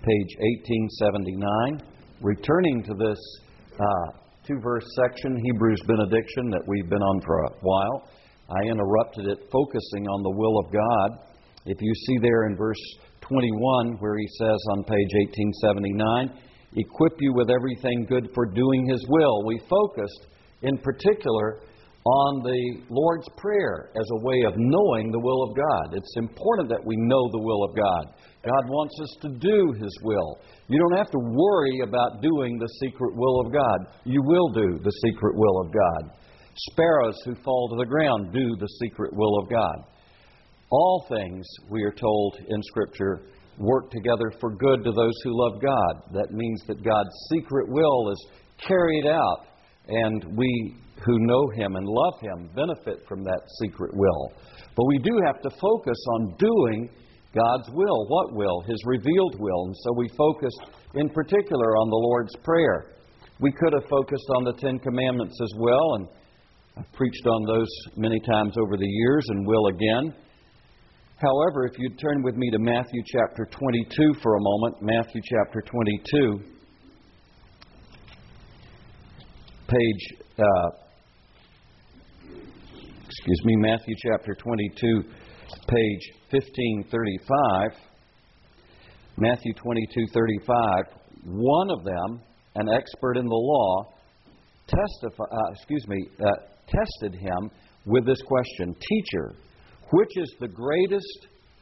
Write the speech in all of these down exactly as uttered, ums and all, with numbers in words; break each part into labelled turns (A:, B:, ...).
A: page eighteen seventy-nine. Returning to this uh, two-verse section, Hebrews benediction, that we've been on for a while. I interrupted it focusing on the will of God. If you see there in verse twenty-one where he says on page eighteen seventy-nine, equip you with everything good for doing His will. We focused in particular on the Lord's Prayer as a way of knowing the will of God. It's important that we know the will of God. God wants us to do His will. You don't have to worry about doing the secret will of God. You will do the secret will of God. Sparrows who fall to the ground do the secret will of God. All things, we are told in Scripture, work together for good to those who love God. That means that God's secret will is carried out, and we who know Him and love Him benefit from that secret will. But we do have to focus on doing God's will. What will? His revealed will. And so we focused in particular on the Lord's Prayer. We could have focused on the Ten Commandments as well, and I've preached on those many times over the years and will again. However, if you'd turn with me to Matthew chapter twenty-two for a moment, Matthew chapter twenty-two, page, uh, excuse me, Matthew chapter twenty-two, page fifteen thirty-five. Matthew twenty-two thirty-five. One of them, an expert in the law, testify, uh, excuse me, uh, tested Him with this question: Teacher, which is the greatest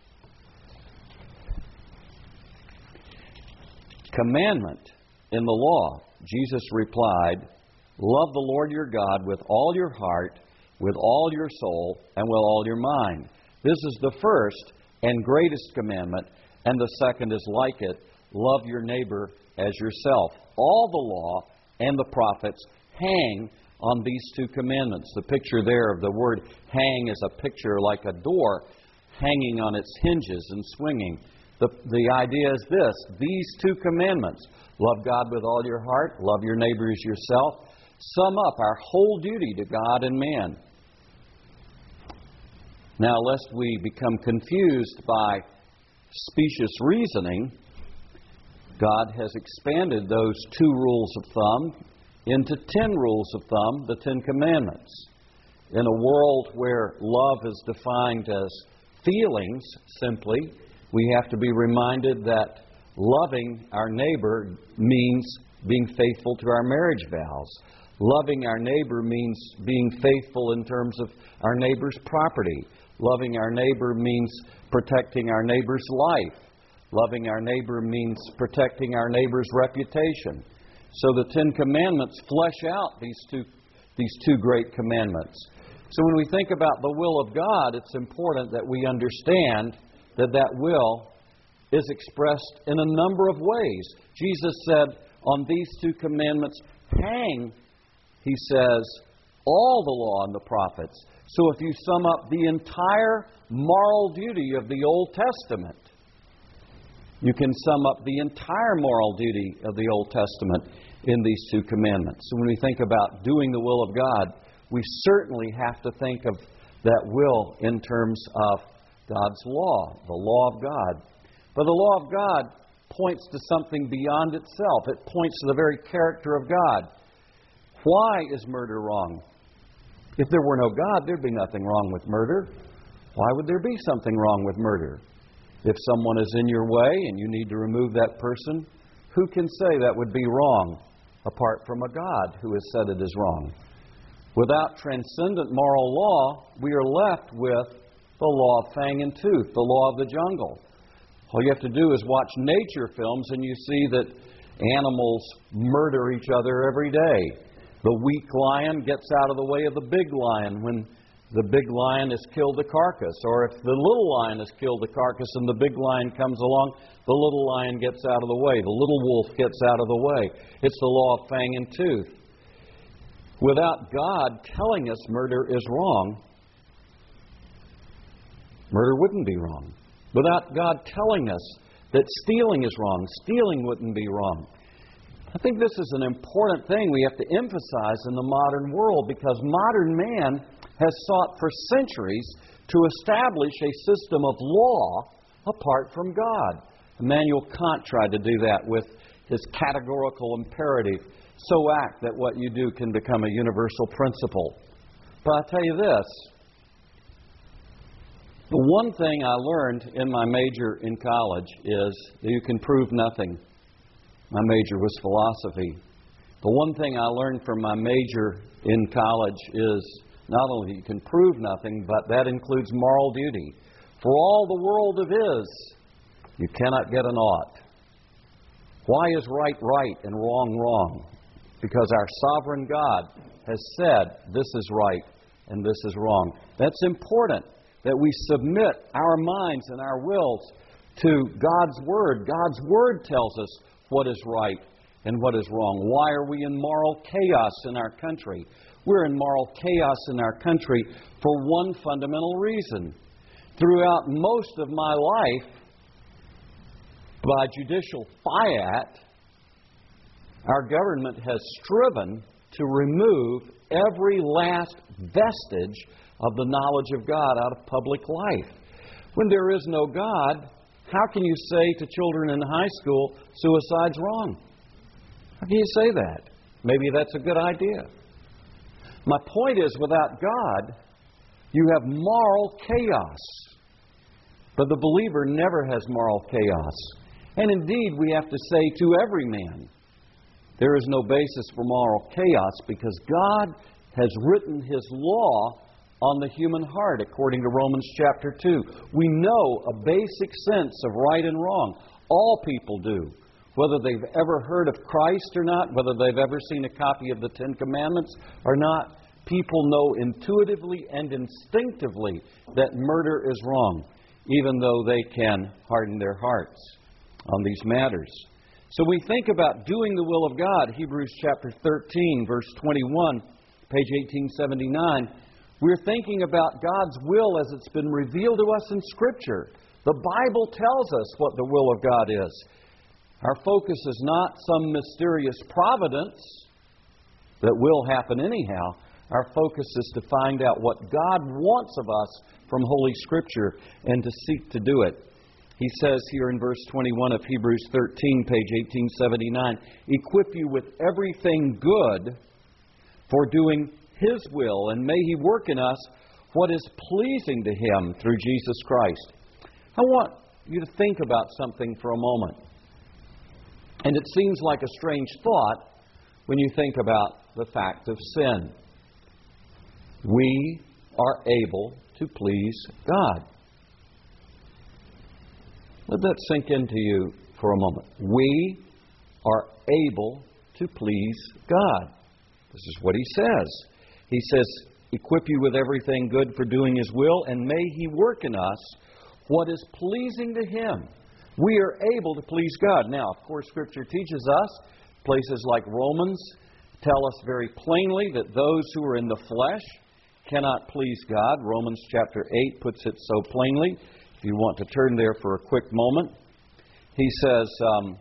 A: commandment in the law? Jesus replied, love the Lord your God with all your heart, with all your soul, and with all your mind. This is the first and greatest commandment, and the second is like it: love your neighbor as yourself. All the law and the prophets hang on these two commandments. The picture there of the word hang is a picture like a door hanging on its hinges and swinging. The, the idea is this: these two commandments, love God with all your heart, love your neighbor as yourself, sum up our whole duty to God and man. Now, lest we become confused by specious reasoning, God has expanded those two rules of thumb into ten rules of thumb, the Ten Commandments. In a world where love is defined as feelings simply, we have to be reminded that loving our neighbor means being faithful to our marriage vows. Loving our neighbor means being faithful in terms of our neighbor's property. Loving our neighbor means protecting our neighbor's life. Loving our neighbor means protecting our neighbor's reputation. So the Ten Commandments flesh out these two, these two great commandments. So when we think about the will of God, it's important that we understand that that will is expressed in a number of ways. Jesus said, on these two commandments hang, He says, all the law and the prophets. So if you sum up the entire moral duty of the Old Testament, you can sum up the entire moral duty of the Old Testament in these two commandments. So when we think about doing the will of God, we certainly have to think of that will in terms of God's law, the law of God. But the law of God points to something beyond itself. It points to the very character of God. Why is murder wrong? If there were no God, there'd be nothing wrong with murder. Why would there be something wrong with murder? If someone is in your way and you need to remove that person, who can say that would be wrong apart from a God who has said it is wrong? Without transcendent moral law, we are left with the law of fang and tooth, the law of the jungle. All you have to do is watch nature films and you see that animals murder each other every day. The weak lion gets out of the way of the big lion when the big lion has killed the carcass. Or if the little lion has killed the carcass and the big lion comes along, the little lion gets out of the way. The little wolf gets out of the way. It's the law of fang and tooth. Without God telling us murder is wrong, murder wouldn't be wrong. Without God telling us that stealing is wrong, stealing wouldn't be wrong. I think this is an important thing we have to emphasize in the modern world, because modern man has sought for centuries to establish a system of law apart from God. Immanuel Kant tried to do that with his categorical imperative. So act that what you do can become a universal principle. But I'll tell you this. The one thing I learned in my major in college is that you can prove nothing. My major was philosophy. The one thing I learned from my major in college is not only you can prove nothing, but that includes moral duty. For all the world of is, you cannot get an ought. Why is right right and wrong wrong? Because our sovereign God has said this is right and this is wrong. That's important, that we submit our minds and our wills to God's Word. God's Word tells us what is right and what is wrong. Why are we in moral chaos in our country? We're in moral chaos in our country for one fundamental reason. Throughout most of my life, by judicial fiat, our government has striven to remove every last vestige of the knowledge of God out of public life. When there is no God, how can you say to children in high school, suicide's wrong? How can you say that? Maybe that's a good idea. My point is, without God, you have moral chaos. But the believer never has moral chaos. And indeed, we have to say to every man, there is no basis for moral chaos because God has written His law on the human heart, according to Romans chapter two. We know a basic sense of right and wrong. All people do. Whether they've ever heard of Christ or not, whether they've ever seen a copy of the Ten Commandments or not, people know intuitively and instinctively that murder is wrong, even though they can harden their hearts on these matters. So we think about doing the will of God. Hebrews chapter thirteen, verse twenty-one, page eighteen seventy-nine. We're thinking about God's will as it's been revealed to us in Scripture. The Bible tells us what the will of God is. Our focus is not some mysterious providence that will happen anyhow. Our focus is to find out what God wants of us from Holy Scripture and to seek to do it. He says here in verse twenty-one of Hebrews thirteen, page eighteen seventy-nine, equip you with everything good for doing His will, and may He work in us what is pleasing to Him through Jesus Christ. I want you to think about something for a moment. And it seems like a strange thought when you think about the fact of sin. We are able to please God. Let that sink into you for a moment. We are able to please God. This is what He says. He says, equip you with everything good for doing His will, and may He work in us what is pleasing to Him. We are able to please God. Now, of course, Scripture teaches us, places like Romans tell us very plainly that those who are in the flesh cannot please God. Romans chapter eight puts it so plainly. If you want to turn there for a quick moment. He says, um,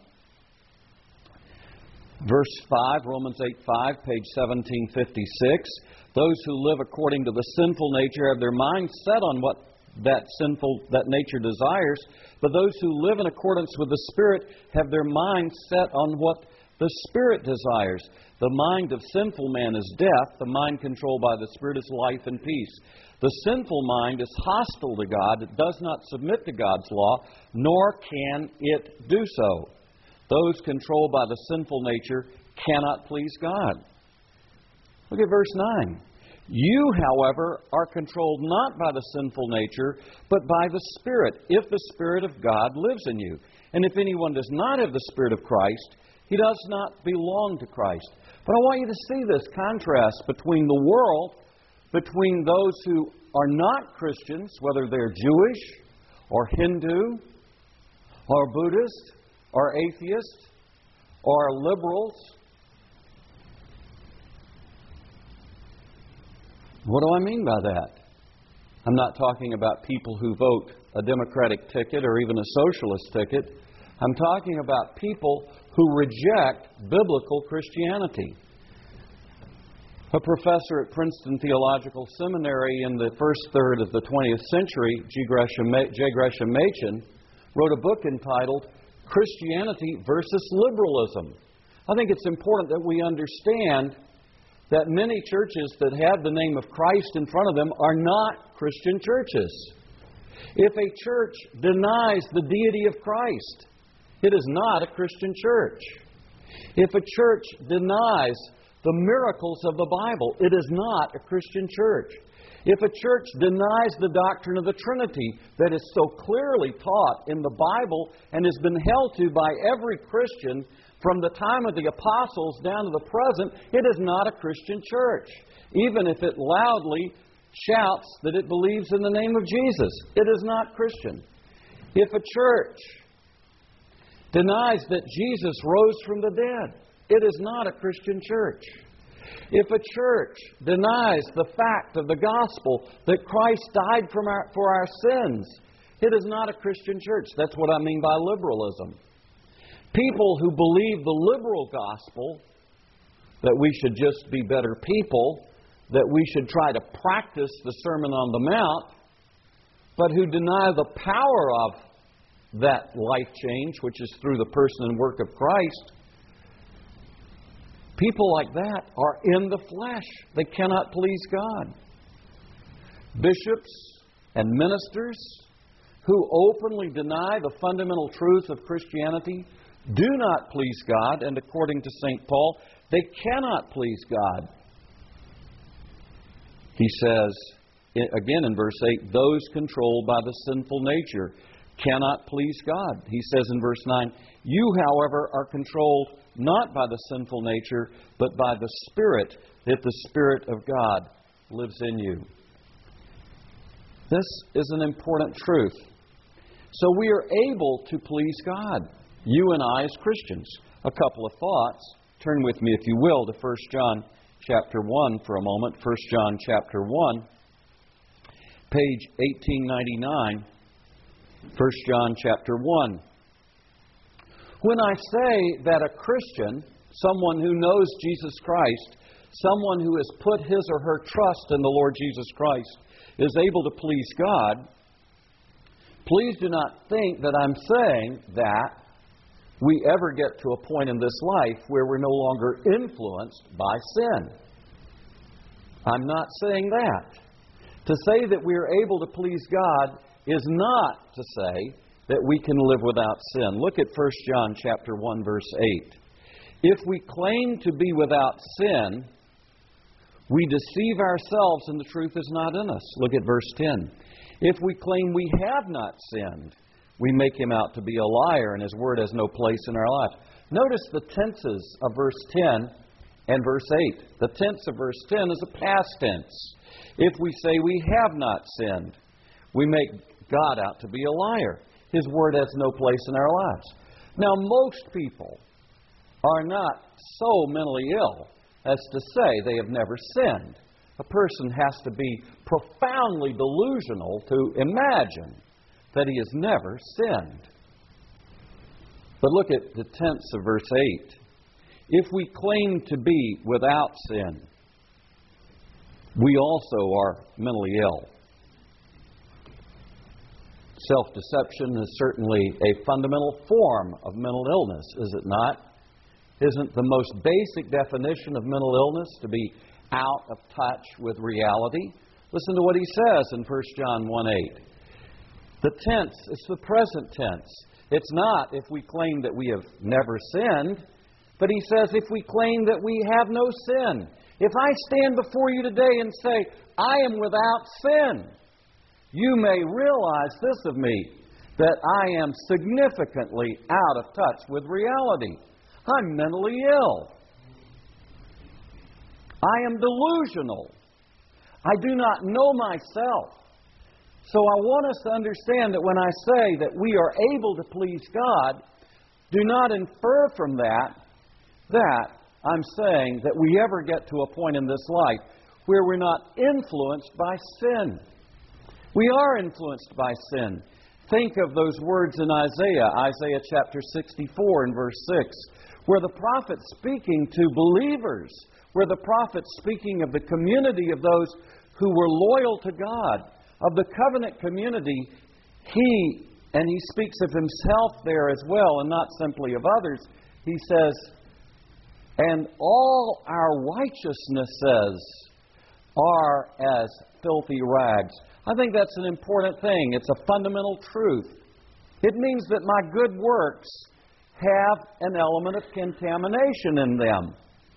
A: verse five, Romans eight five, page seventeen fifty-six, those who live according to the sinful nature have their mind set on what that sinful, that nature desires, but those who live in accordance with the Spirit have their mind set on what the Spirit desires. The mind of sinful man is death. The mind controlled by the Spirit is life and peace. The sinful mind is hostile to God. It does not submit to God's law, nor can it do so. Those controlled by the sinful nature cannot please God. Look at verse nine. You, however, are controlled not by the sinful nature, but by the Spirit, if the Spirit of God lives in you. And if anyone does not have the Spirit of Christ, he does not belong to Christ. But I want you to see this contrast between the world, between those who are not Christians, whether they're Jewish or Hindu or Buddhist or atheist or liberals. What do I mean by that? I'm not talking about people who vote a Democratic ticket or even a socialist ticket. I'm talking about people who reject biblical Christianity. A professor at Princeton Theological Seminary in the first third of the twentieth century, J. Gresham Machen, wrote a book entitled Christianity versus liberalism. I think it's important that we understand that many churches that have the name of Christ in front of them are not Christian churches. If a church denies the deity of Christ, it is not a Christian church. If a church denies the miracles of the Bible, it is not a Christian church. If a church denies the doctrine of the Trinity that is so clearly taught in the Bible and has been held to by every Christian from the time of the apostles down to the present, it is not a Christian church. Even if it loudly shouts that it believes in the name of Jesus, it is not Christian. If a church denies that Jesus rose from the dead, it is not a Christian church. If a church denies the fact of the gospel that Christ died from our, for our sins, it is not a Christian church. That's what I mean by liberalism. People who believe the liberal gospel, that we should just be better people, that we should try to practice the Sermon on the Mount, but who deny the power of that life change, which is through the person and work of Christ, people like that are in the flesh. They cannot please God. Bishops and ministers who openly deny the fundamental truth of Christianity do not please God, and according to Saint Paul, they cannot please God. He says, again in verse eight, those controlled by the sinful nature cannot please God. He says in verse nine, you, however, are controlled not by the sinful nature, but by the Spirit, if the Spirit of God lives in you. This is an important truth. So we are able to please God, you and I as Christians. A couple of thoughts. Turn with me, if you will, to First John chapter one for a moment. First John chapter one, page eighteen ninety-nine. First John chapter one. When I say that a Christian, someone who knows Jesus Christ, someone who has put his or her trust in the Lord Jesus Christ, is able to please God, please do not think that I'm saying that we ever get to a point in this life where we're no longer influenced by sin. I'm not saying that. To say that we are able to please God is not to say that we can live without sin. Look at First John chapter one, verse eight. If we claim to be without sin, we deceive ourselves and the truth is not in us. Look at verse ten. If we claim we have not sinned, we make him out to be a liar and his word has no place in our lives. Notice the tenses of verse ten and verse eight. The tense of verse ten is a past tense. If we say we have not sinned, we make God out to be a liar. His word has no place in our lives. Now, most people are not so mentally ill as to say they have never sinned. A person has to be profoundly delusional to imagine that he has never sinned. But look at the tense of verse eight. If we claim to be without sin, we also are mentally ill. Self-deception is certainly a fundamental form of mental illness, is it not? Isn't the most basic definition of mental illness to be out of touch with reality? Listen to what he says in First John one eight. The tense, it's the present tense. It's not if we claim that we have never sinned, but he says if we claim that we have no sin. If I stand before you today and say, I am without sin, you may realize this of me, that I am significantly out of touch with reality. I'm mentally ill. I am delusional. I do not know myself. So I want us to understand that when I say that we are able to please God, do not infer from that that I'm saying that we ever get to a point in this life where we're not influenced by sin. We are influenced by sin. Think of those words in Isaiah, Isaiah chapter sixty-four and verse six, where the prophet speaking to believers, where the prophet speaking of the community of those who were loyal to God, of the covenant community, he And he speaks of himself there as well, and not simply of others. He says, and all our righteousnesses are as filthy rags. I think that's an important thing. It's a fundamental truth. It means that my good works have an element of contamination in them.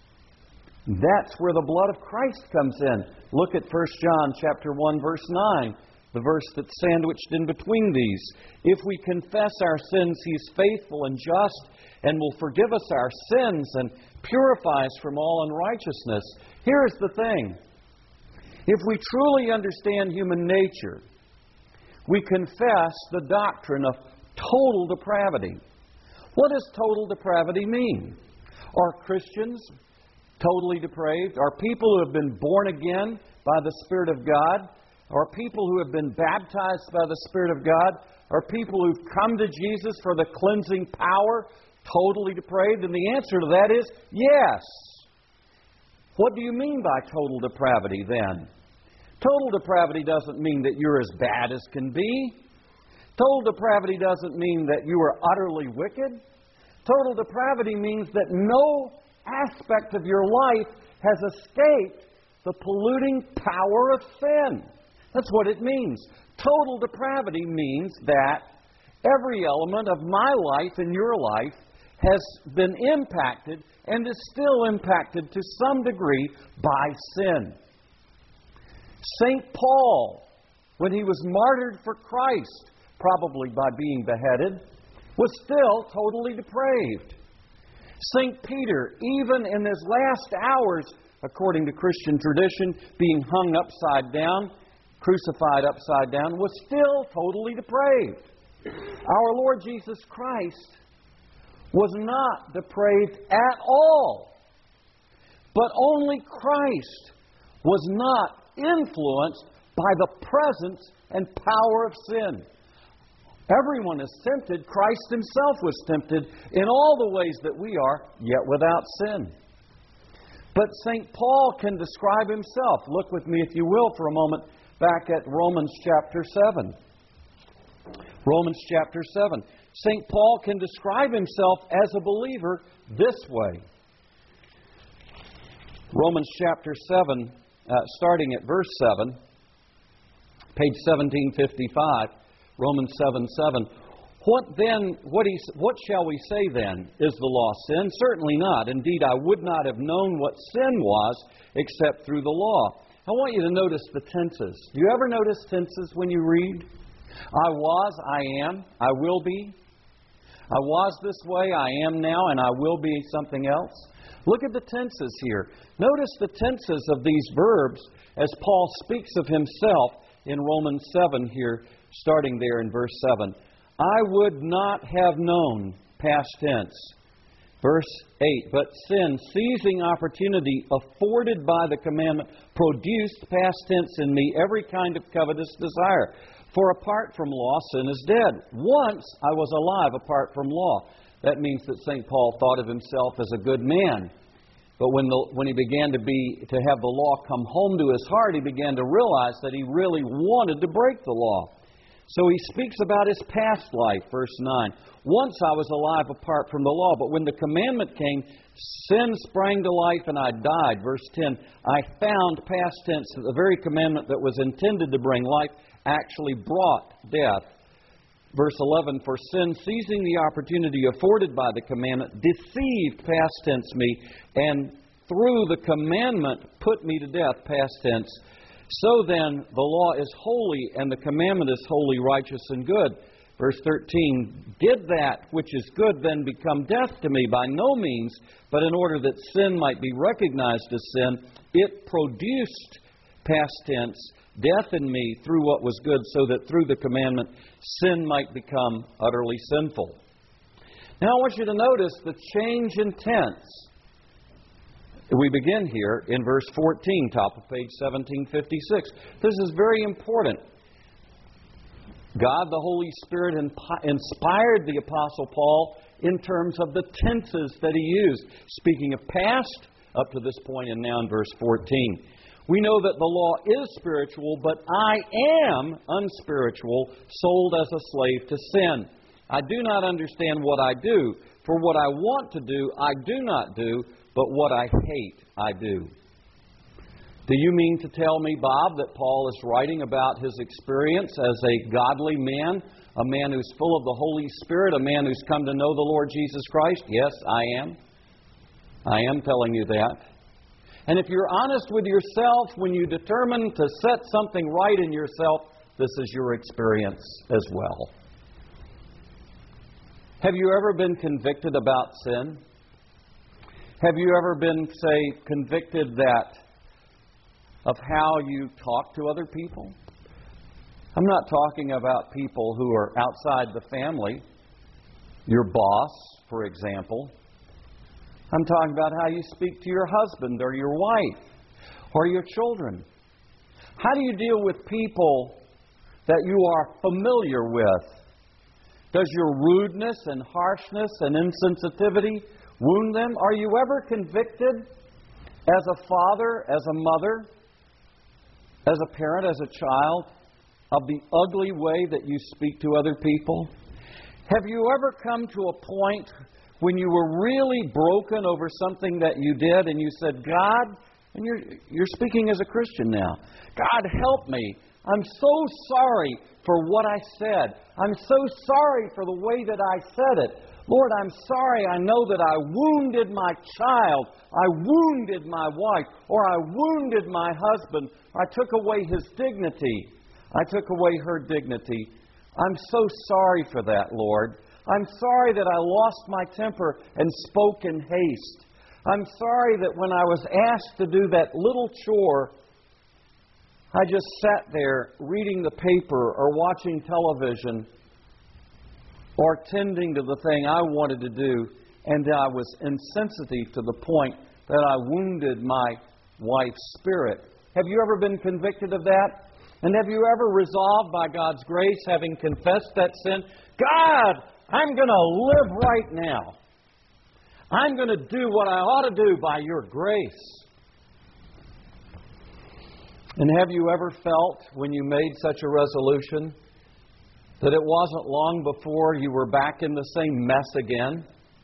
A: That's where the blood of Christ comes in. Look at First John chapter one, verse nine, the verse that's sandwiched in between these. If we confess our sins, He is faithful and just and will forgive us our sins and purify us from all unrighteousness. Here's the thing. If we truly understand human nature, we confess the doctrine of total depravity. What does total depravity mean? Are Christians totally depraved? Are people who have been born again by the Spirit of God? Are people who have been baptized by the Spirit of God? Are people who've come to Jesus for the cleansing power totally depraved? And the answer to that is yes. What do you mean by total depravity then? Total depravity doesn't mean that you're as bad as can be. Total depravity doesn't mean that you are utterly wicked. Total depravity means that no aspect of your life has escaped the polluting power of sin. That's what it means. Total depravity means that every element of my life and your life has been impacted and is still impacted to some degree by sin. Saint Paul, when he was martyred for Christ, probably by being beheaded, was still totally depraved. Saint Peter, even in his last hours, according to Christian tradition, being hung upside down, crucified upside down, was still totally depraved. Our Lord Jesus Christ was not depraved at all. But only Christ was not influenced by the presence and power of sin. Everyone is tempted. Christ Himself was tempted in all the ways that we are, yet without sin. But Saint Paul can describe himself. Look with me, if you will, for a moment back at Romans chapter seven. Romans chapter seven. Saint Paul can describe himself as a believer this way. Romans chapter seven, uh, starting at verse seven, page seventeen fifty-five, Romans seven seven. What then, what, he, what shall we say then? Is the law sin? Certainly not. Indeed, I would not have known what sin was except through the law. I want you to notice the tenses. Do you ever notice tenses when you read? I was, I am, I will be. I was this way, I am now, and I will be something else. Look at the tenses here. Notice the tenses of these verbs as Paul speaks of himself in Romans seven here, starting there in verse seven. I would not have known, past tense. Verse eight, but sin, seizing opportunity afforded by the commandment, produced, past tense, in me every kind of covetous desire. For apart from law, sin is dead. Once I was alive apart from law. That means that Saint Paul thought of himself as a good man. But when the, when he began to be to have the law come home to his heart, he began to realize that he really wanted to break the law. So he speaks about his past life, verse nine. Once I was alive apart from the law, but when the commandment came, sin sprang to life and I died. Verse ten, I found, past tense, that the very commandment that was intended to bring life actually brought death. Verse eleven, for sin, seizing the opportunity afforded by the commandment, deceived, past tense, me, and through the commandment put me to death, past tense. So then, the law is holy, and the commandment is holy, righteous, and good. Verse thirteen, did that which is good then become death to me? By no means, but in order that sin might be recognized as sin, it produced, past tense, death in me through what was good, so that through the commandment, sin might become utterly sinful. Now I want you to notice the change in tense. We begin here in verse fourteen, top of page seventeen fifty-six. This is very important. God, the Holy Spirit, inspired the Apostle Paul in terms of the tenses that he used. Speaking of past, up to this point, and now in verse fourteen. We know that the law is spiritual, but I am unspiritual, sold as a slave to sin. I do not understand what I do. For what I want to do, I do not do, but what I hate, I do. Do you mean to tell me, Bob, that Paul is writing about his experience as a godly man, a man who's full of the Holy Spirit, a man who's come to know the Lord Jesus Christ? Yes, I am. I am telling you that. And if you're honest with yourself, when you determine to set something right in yourself, this is your experience as well. Have you ever been convicted about sin? Have you ever been, say, convicted that of how you talk to other people? I'm not talking about people who are outside the family, your boss, for example. I'm talking about how you speak to your husband or your wife or your children. How do you deal with people that you are familiar with? Does your rudeness and harshness and insensitivity wound them? Are you ever convicted as a father, as a mother, as a parent, as a child, of the ugly way that you speak to other people? Have you ever come to a point when you were really broken over something that you did and you said, God, and you're, you're speaking as a Christian now, God, help me. I'm so sorry for what I said. I'm so sorry for the way that I said it. Lord, I'm sorry. I know that I wounded my child. I wounded my wife. Or I wounded my husband. I took away his dignity. I took away her dignity. I'm so sorry for that, Lord. I'm sorry that I lost my temper and spoke in haste. I'm sorry that when I was asked to do that little chore, I just sat there reading the paper or watching television or tending to the thing I wanted to do, and I was insensitive to the point that I wounded my wife's spirit. Have you ever been convicted of that? And have you ever resolved by God's grace, having confessed that sin, God, I'm going to live right now. I'm going to do what I ought to do by your grace. And have you ever felt, when you made such a resolution, that it wasn't long before you were back in the same mess again?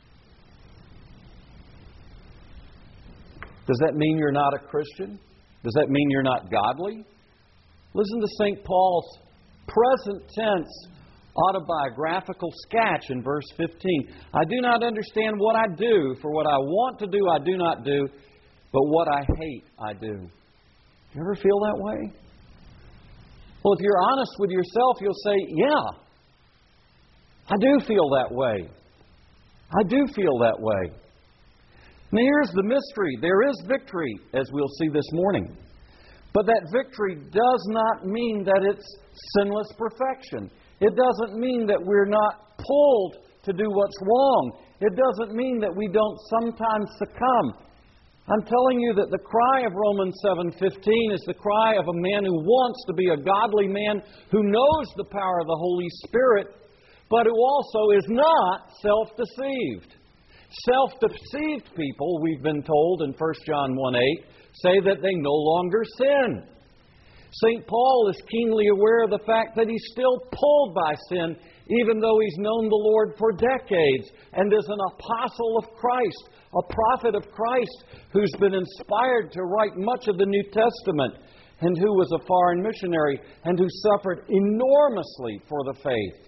A: Does that mean you're not a Christian? Does that mean you're not godly? Listen to Saint Paul's present tense autobiographical sketch in verse fifteen. I do not understand what I do, for what I want to do I do not do, but what I hate I do. You ever feel that way? Well, if you're honest with yourself, you'll say, yeah, I do feel that way. I do feel that way. Now here's the mystery. There is victory, as we'll see this morning. But that victory does not mean that it's sinless perfection. It doesn't mean that we're not pulled to do what's wrong. It doesn't mean that we don't sometimes succumb. I'm telling you that the cry of Romans seven fifteen is the cry of a man who wants to be a godly man, who knows the power of the Holy Spirit, but who also is not self-deceived. Self-deceived people, we've been told in First John one eight, say that they no longer sin. Saint Paul is keenly aware of the fact that he's still pulled by sin, even though he's known the Lord for decades and is an apostle of Christ, a prophet of Christ who's been inspired to write much of the New Testament and who was a foreign missionary and who suffered enormously for the faith.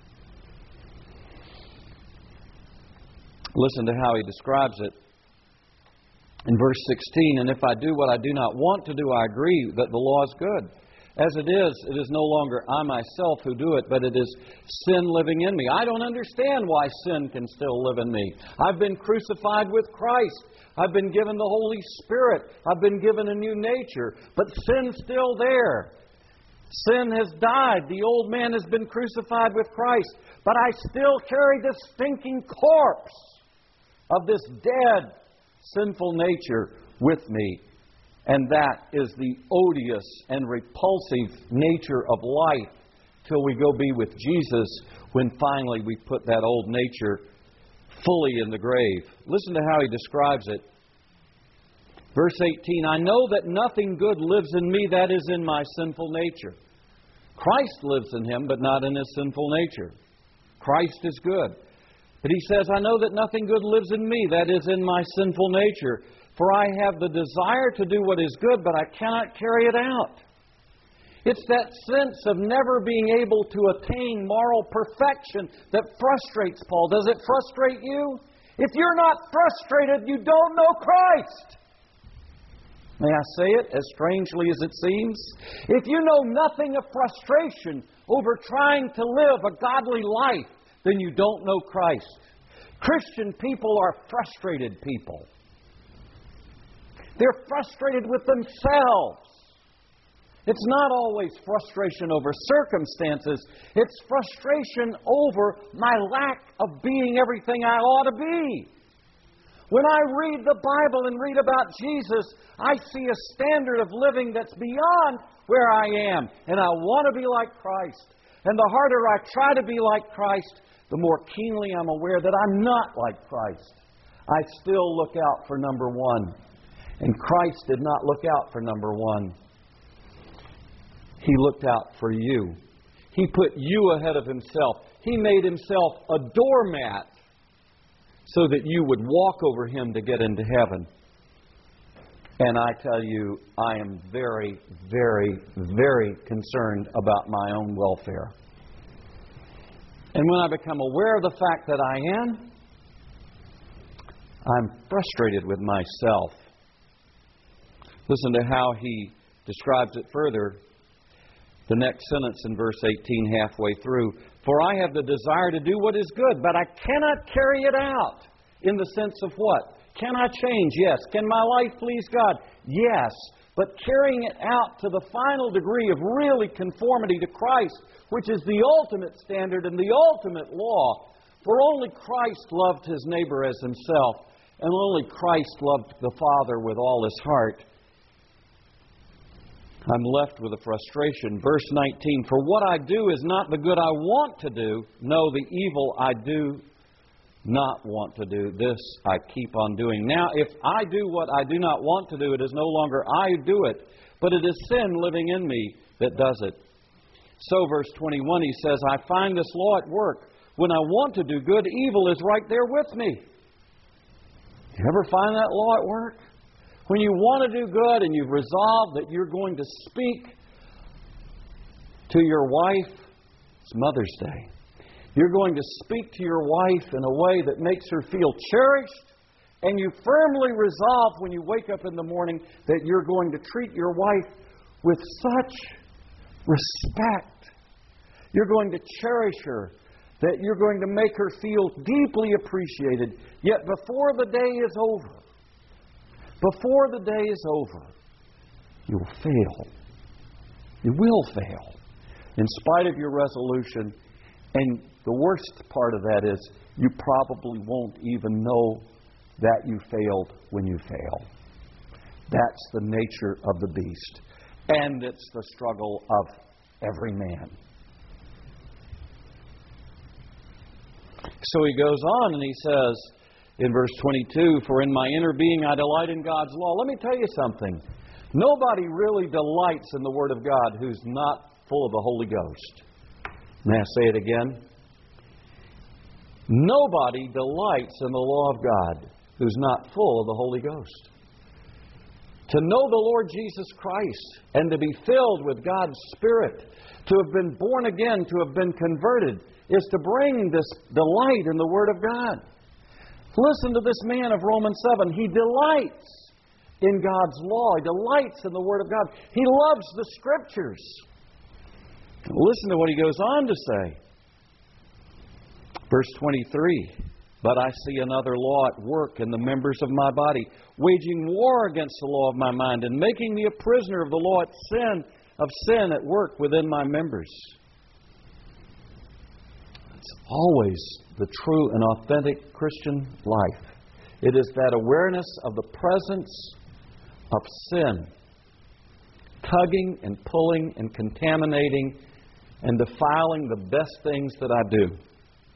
A: Listen to how he describes it. In verse sixteen, and if I do what I do not want to do, I agree that the law is good. As it is, it is no longer I myself who do it, but it is sin living in me. I don't understand why sin can still live in me. I've been crucified with Christ. I've been given the Holy Spirit. I've been given a new nature. But sin's still there. Sin has died. The old man has been crucified with Christ. But I still carry this stinking corpse of this dead, sinful nature with me. And that is the odious and repulsive nature of life till we go be with Jesus, when finally we put that old nature fully in the grave. Listen to how he describes it Verse eighteen, I know that nothing good lives in me, that is in my sinful nature. Christ lives in him, but not in his sinful nature. Christ is good. But he says, I know that nothing good lives in me, that is in my sinful nature. For I have the desire to do what is good, but I cannot carry it out. It's that sense of never being able to attain moral perfection that frustrates Paul. Does it frustrate you? If you're not frustrated, you don't know Christ. May I say it as strangely as it seems? If you know nothing of frustration over trying to live a godly life, then you don't know Christ. Christian people are frustrated people. They're frustrated with themselves. It's not always frustration over circumstances. It's frustration over my lack of being everything I ought to be. When I read the Bible and read about Jesus, I see a standard of living that's beyond where I am. And I want to be like Christ. And the harder I try to be like Christ, the more keenly I'm aware that I'm not like Christ. I still look out for number one. And Christ did not look out for number one. He looked out for you. He put you ahead of Himself. He made Himself a doormat so that you would walk over Him to get into heaven. And I tell you, I am very, very, very concerned about my own welfare. And when I become aware of the fact that I am, I'm frustrated with myself. Listen to how he describes it further. The next sentence in verse eighteen, halfway through. For I have the desire to do what is good, but I cannot carry it out. In the sense of what? Can I change? Yes. Can my life please God? Yes. But carrying it out to the final degree of really conformity to Christ, which is the ultimate standard and the ultimate law. For only Christ loved His neighbor as Himself, and only Christ loved the Father with all His heart. I'm left with a frustration. Verse nineteen, for what I do is not the good I want to do. No, the evil I do not want to do. This I keep on doing. Now, if I do what I do not want to do, it is no longer I who do it, but it is sin living in me that does it. So, verse twenty-one, he says, I find this law at work. When I want to do good, evil is right there with me. You ever find that law at work? When you want to do good and you've resolved that you're going to speak to your wife, it's Mother's Day. You're going to speak to your wife in a way that makes her feel cherished, and you firmly resolve when you wake up in the morning that you're going to treat your wife with such respect. You're going to cherish her, that you're going to make her feel deeply appreciated. Yet before the day is over, Before the day is over, you will fail. You will fail in spite of your resolution. And the worst part of that is you probably won't even know that you failed when you fail. That's the nature of the beast. And it's the struggle of every man. So he goes on and he says, in verse twenty-two, for in my inner being I delight in God's law. Let me tell you something. Nobody really delights in the Word of God who's not full of the Holy Ghost. May I say it again? Nobody delights in the law of God who's not full of the Holy Ghost. To know the Lord Jesus Christ and to be filled with God's Spirit, to have been born again, to have been converted, is to bring this delight in the Word of God. Listen to this man of Romans seven. He delights in God's law. He delights in the Word of God. He loves the Scriptures. Listen to what he goes on to say. Verse twenty-three. But I see another law at work in the members of my body, waging war against the law of my mind and making me a prisoner of the law at sin, of sin at work within my members. It's always the true and authentic Christian life. It is that awareness of the presence of sin, tugging and pulling and contaminating and defiling the best things that I do.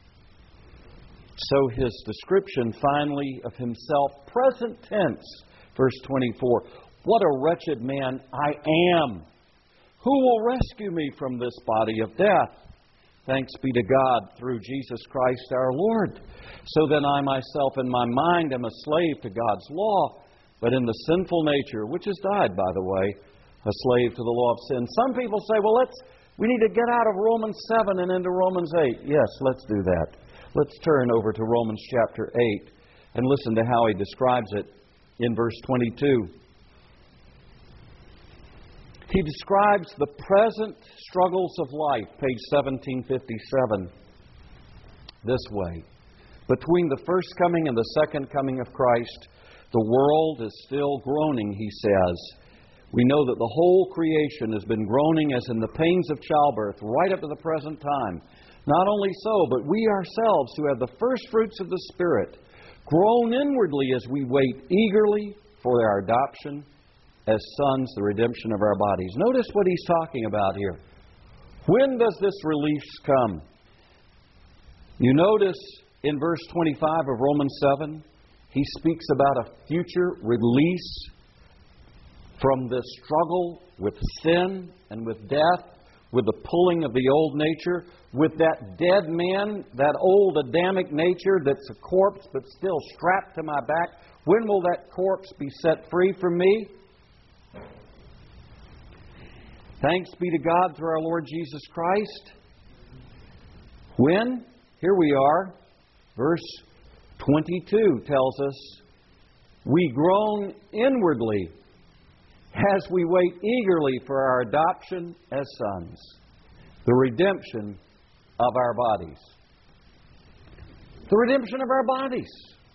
A: So his description finally of himself, present tense, Verse twenty-four, what a wretched man I am! Who will rescue me from this body of death? Thanks be to God through Jesus Christ our Lord. So then I myself in my mind am a slave to God's law, but in the sinful nature, which has died, by the way, a slave to the law of sin. Some people say, well, let's we need to get out of Romans seven and into Romans eight. Yes, let's do that. Let's turn over to Romans chapter eight and listen to how he describes it in verse twenty-two. He describes the present struggles of life, page seventeen fifty-seven, this way. Between the first coming and the second coming of Christ, the world is still groaning, he says. We know that the whole creation has been groaning as in the pains of childbirth right up to the present time. Not only so, but we ourselves who have the first fruits of the Spirit groan inwardly as we wait eagerly for our adoption as sons, the redemption of our bodies. Notice what he's talking about here. When does this release come? You notice in verse twenty-five of Romans seven, he speaks about a future release from this struggle with sin and with death, with the pulling of the old nature, with that dead man, that old Adamic nature that's a corpse but still strapped to my back. When will that corpse be set free from me? Thanks be to God through our Lord Jesus Christ. When? Here we are. Verse twenty-two tells us, we groan inwardly as we wait eagerly for our adoption as sons, the redemption of our bodies. The redemption of our bodies.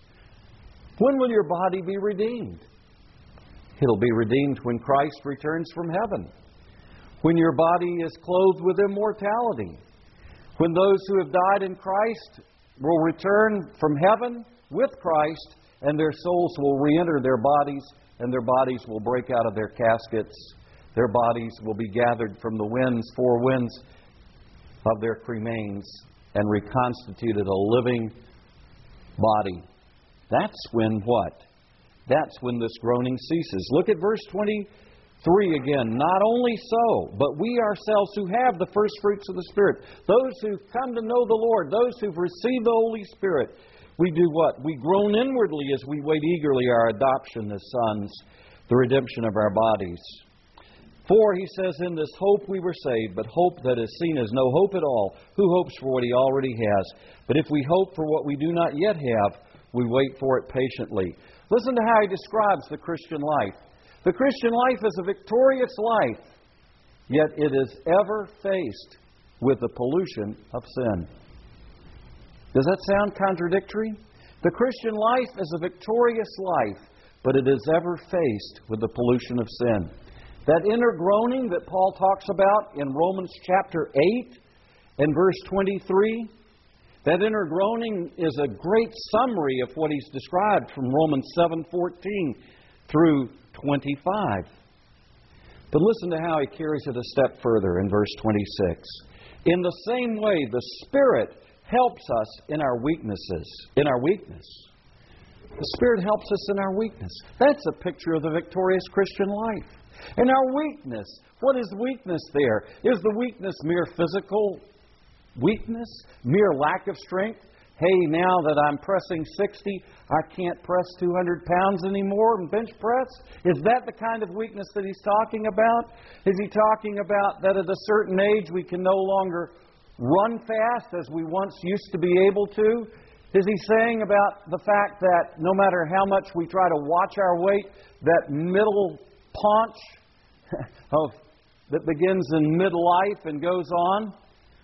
A: When will your body be redeemed? It'll be redeemed when Christ returns from heaven. When your body is clothed with immortality. When those who have died in Christ will return from heaven with Christ, and their souls will re-enter their bodies, and their bodies will break out of their caskets. Their bodies will be gathered from the winds, four winds of their cremains, and reconstituted a living body. That's when what? That's when this groaning ceases. Look at verse twenty-three again. Not only so, but we ourselves who have the first fruits of the Spirit, those who've come to know the Lord, those who've received the Holy Spirit, we do what? We groan inwardly as we wait eagerly our adoption as sons, the redemption of our bodies. For, he says, in this hope we were saved, but hope that is seen as no hope at all. Who hopes for what he already has? But if we hope for what we do not yet have, we wait for it patiently. Listen to how he describes the Christian life. The Christian life is a victorious life, yet it is ever faced with the pollution of sin. Does that sound contradictory? The Christian life is a victorious life, but it is ever faced with the pollution of sin. That inner groaning that Paul talks about in Romans chapter eight and verse twenty-three, that inner groaning is a great summary of what he's described from Romans seven fourteen through twenty-five. But listen to how he carries it a step further in verse twenty-six. In the same way, the Spirit helps us in our weaknesses. In our weakness. The Spirit helps us in our weakness. That's a picture of the victorious Christian life. In our weakness. What is weakness there? Is the weakness mere physical weakness? Mere lack of strength? Hey, now that I'm pressing sixty, I can't press two hundred pounds anymore and bench press? Is that the kind of weakness that he's talking about? Is he talking about that at a certain age we can no longer run fast as we once used to be able to? Is he saying about the fact that no matter how much we try to watch our weight, that middle paunch of, that begins in midlife and goes on,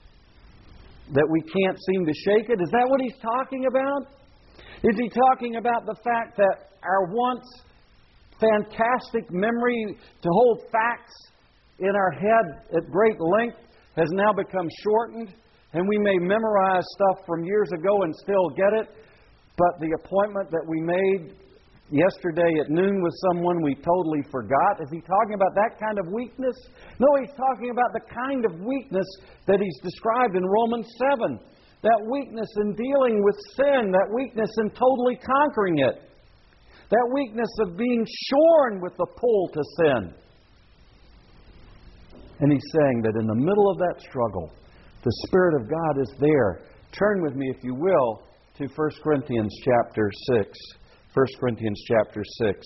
A: that we can't seem to shake it? Is that what he's talking about? Is he talking about the fact that our once fantastic memory to hold facts in our head at great length has now become shortened, and we may memorize stuff from years ago and still get it, but the appointment that we made yesterday at noon with someone we totally forgot? Is he talking about that kind of weakness? No, he's talking about the kind of weakness that he's described in Romans seven. That weakness in dealing with sin, that weakness in totally conquering it. That weakness of being shorn with the pull to sin. And He's saying that in the middle of that struggle, the Spirit of God is there. Turn with me, if you will, to First Corinthians chapter six. First Corinthians chapter six.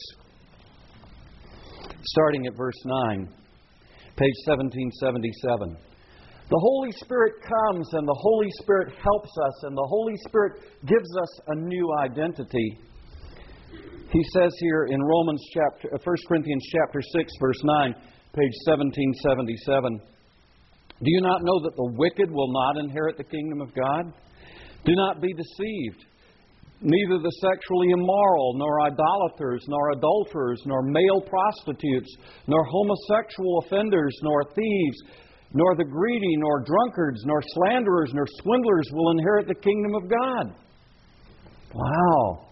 A: Starting at verse nine. Page seventeen seventy-seven. The Holy Spirit comes and the Holy Spirit helps us and the Holy Spirit gives us a new identity. He says here in Romans chapter, First Corinthians chapter six, verse nine, page seventeen seventy-seven. Do you not know that the wicked will not inherit the kingdom of God? Do not be deceived. Neither the sexually immoral, nor idolaters, nor adulterers, nor male prostitutes, nor homosexual offenders, nor thieves, nor the greedy, nor drunkards, nor slanderers, nor swindlers will inherit the kingdom of God. Wow.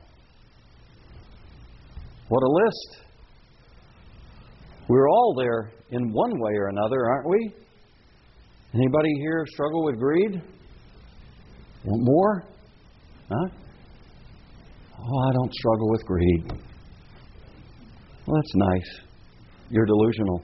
A: What a list. We're all there in one way or another, aren't we? Anybody here struggle with greed? Want more? Huh? Oh, I don't struggle with greed. Well, that's nice. You're delusional.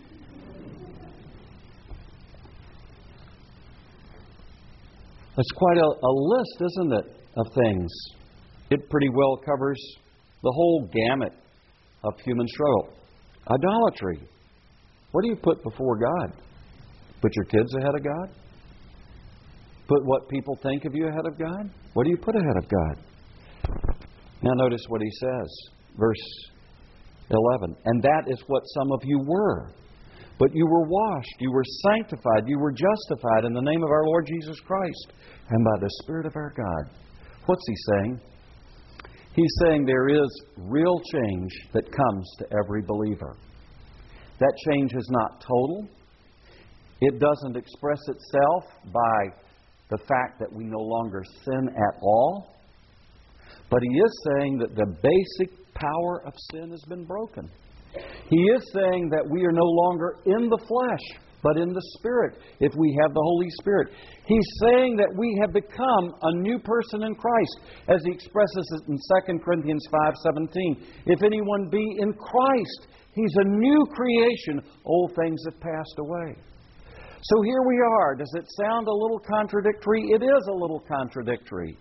A: That's quite a, a list, isn't it, of things. It pretty well covers the whole gamut of human struggle. Idolatry. What do you put before God? Put your kids ahead of God? Put what people think of you ahead of God? What do you put ahead of God? Now notice what he says. Verse eleven. And that is what some of you were. But you were washed, you were sanctified, you were justified in the name of our Lord Jesus Christ and by the Spirit of our God. What's he saying? He's saying there is real change that comes to every believer. That change is not total. It doesn't express itself by the fact that we no longer sin at all. But he is saying that the basic power of sin has been broken. He is saying that we are no longer in the flesh, but in the Spirit, if we have the Holy Spirit. He's saying that we have become a new person in Christ, as he expresses it in Second Corinthians five seventeen. If anyone be in Christ, he's a new creation. Old things have passed away. So here we are. Does it sound a little contradictory? It is a little contradictory.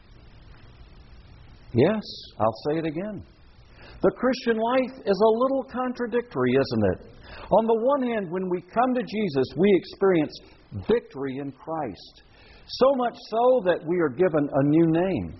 A: Yes, I'll say it again. The Christian life is a little contradictory, isn't it? On the one hand, when we come to Jesus, we experience victory in Christ. So much so that we are given a new name.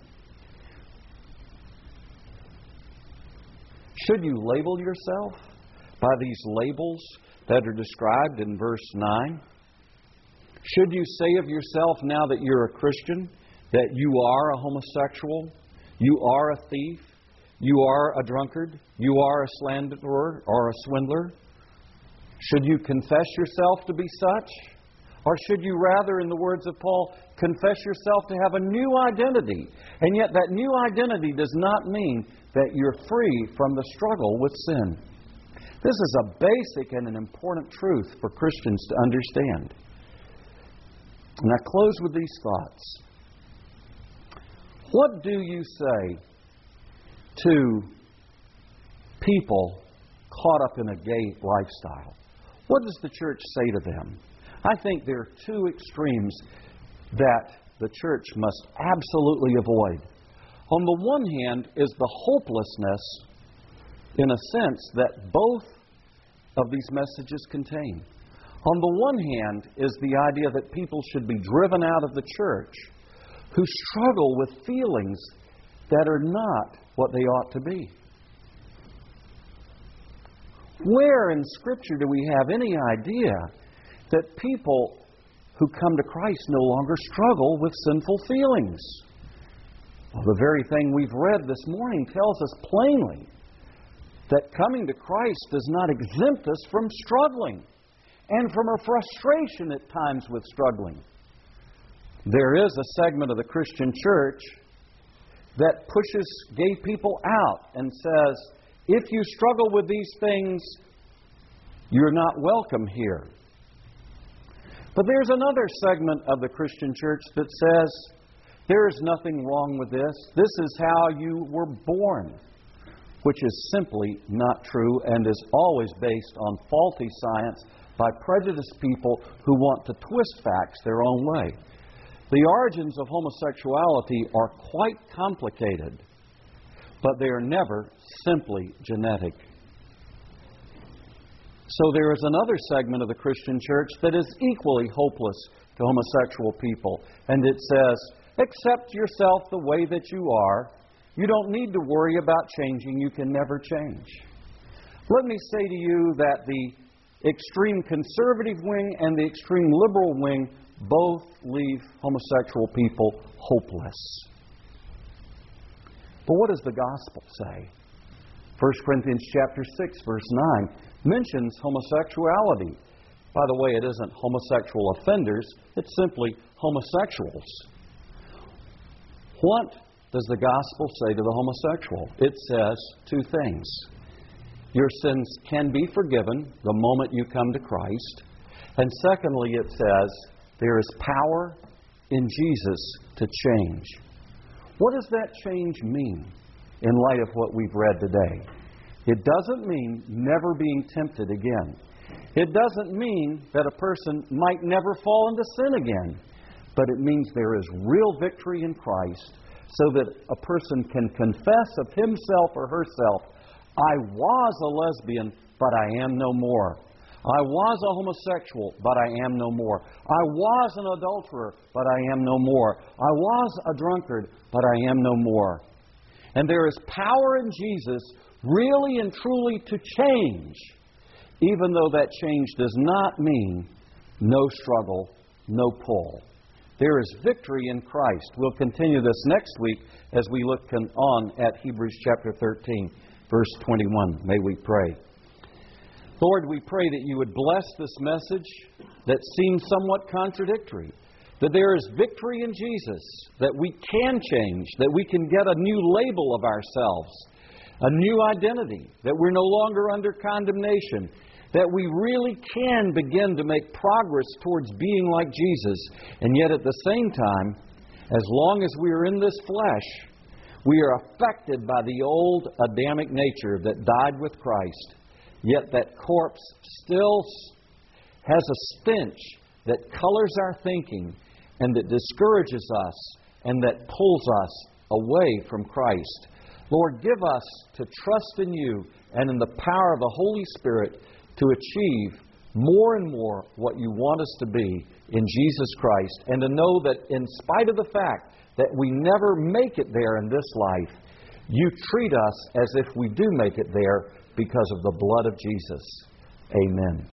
A: Should you label yourself by these labels that are described in verse nine? Should you say of yourself now that you're a Christian, that you are a homosexual, you are a thief, you are a drunkard, you are a slanderer or a swindler? Should you confess yourself to be such? Or should you rather, in the words of Paul, confess yourself to have a new identity? And yet that new identity does not mean that you're free from the struggle with sin. This is a basic and an important truth for Christians to understand. And I close with these thoughts. What do you say to people caught up in a gay lifestyle? What does the church say to them? I think there are two extremes that the church must absolutely avoid. On the one hand is the hopelessness, in a sense, that both of these messages contain. On the one hand is the idea that people should be driven out of the church who struggle with feelings that are not what they ought to be. Where in Scripture do we have any idea that people who come to Christ no longer struggle with sinful feelings? Well, the very thing we've read this morning tells us plainly that coming to Christ does not exempt us from struggling and from a frustration at times with struggling. There is a segment of the Christian church that pushes gay people out and says, if you struggle with these things, you're not welcome here. But there's another segment of the Christian church that says, there is nothing wrong with this. This is how you were born. which is simply not true and is always based on faulty science by prejudiced people who want to twist facts their own way. The origins of homosexuality are quite complicated, but they are never simply genetic. So there is another segment of the Christian church that is equally hopeless to homosexual people, and it says, accept yourself the way that you are. You don't need to worry about changing. You can never change. Let me say to you that the extreme conservative wing and the extreme liberal wing both leave homosexual people hopeless. But what does the gospel say? First Corinthians chapter six, verse nine mentions homosexuality. By the way, it isn't homosexual offenders, it's simply homosexuals. What does the gospel say to the homosexual? It says two things. Your sins can be forgiven the moment you come to Christ. And secondly, it says there is power in Jesus to change. What does that change mean in light of what we've read today? It doesn't mean never being tempted again. It doesn't mean that a person might never fall into sin again. But it means there is real victory in Christ so that a person can confess of himself or herself, I was a lesbian, but I am no more. I was a homosexual, but I am no more. I was an adulterer, but I am no more. I was a drunkard, but I am no more. And there is power in Jesus really and truly to change, even though that change does not mean no struggle, no pull. There is victory in Christ. We'll continue this next week as we look on at Hebrews chapter thirteen, verse twenty-one. May we pray. Lord, we pray that you would bless this message that seems somewhat contradictory, that there is victory in Jesus, that we can change, that we can get a new label of ourselves, a new identity, that we're no longer under condemnation, that we really can begin to make progress towards being like Jesus. And yet at the same time, as long as we are in this flesh, we are affected by the old Adamic nature that died with Christ. Yet that corpse still has a stench that colors our thinking and that discourages us and that pulls us away from Christ. Lord, give us to trust in you and in the power of the Holy Spirit to achieve more and more what you want us to be in Jesus Christ, and to know that in spite of the fact that we never make it there in this life, you treat us as if we do make it there because of the blood of Jesus. Amen.